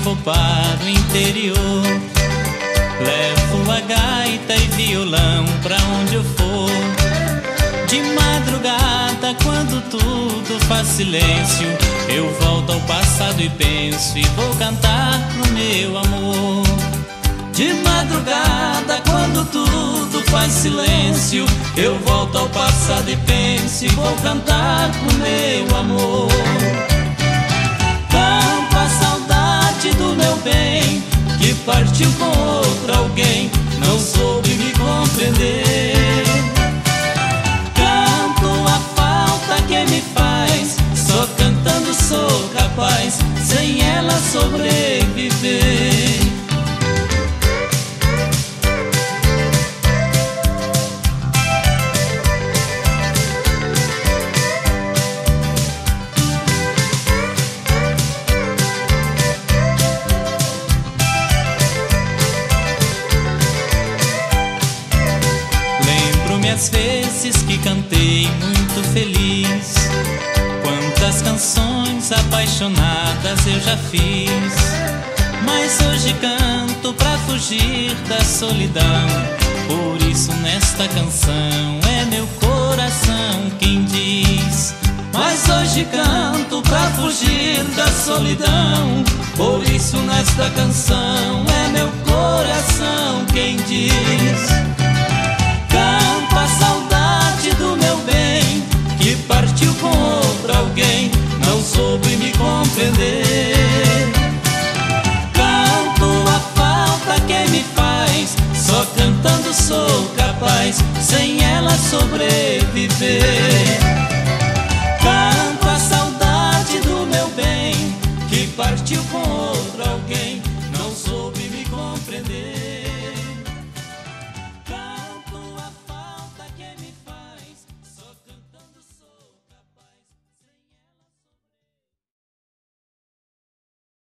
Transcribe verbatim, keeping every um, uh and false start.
vou para o interior. Levo a gaita e violão pra onde eu for. De madrugada, quando tudo faz silêncio, eu volto ao passado e penso, e vou cantar pro meu amor. De madrugada, quando tudo faz silêncio, eu volto ao passado e penso, e vou cantar pro meu amor. Canto a saudade do meu bem, que partiu com outro alguém, não soube me compreender. Canto a falta que me faz, só cantando sou capaz, sem ela sobreviver. As vezes que cantei muito feliz, quantas canções apaixonadas eu já fiz. Mas hoje canto pra fugir da solidão, por isso nesta canção é meu coração quem diz. Mas hoje canto pra fugir da solidão, por isso nesta canção é meu coração quem diz.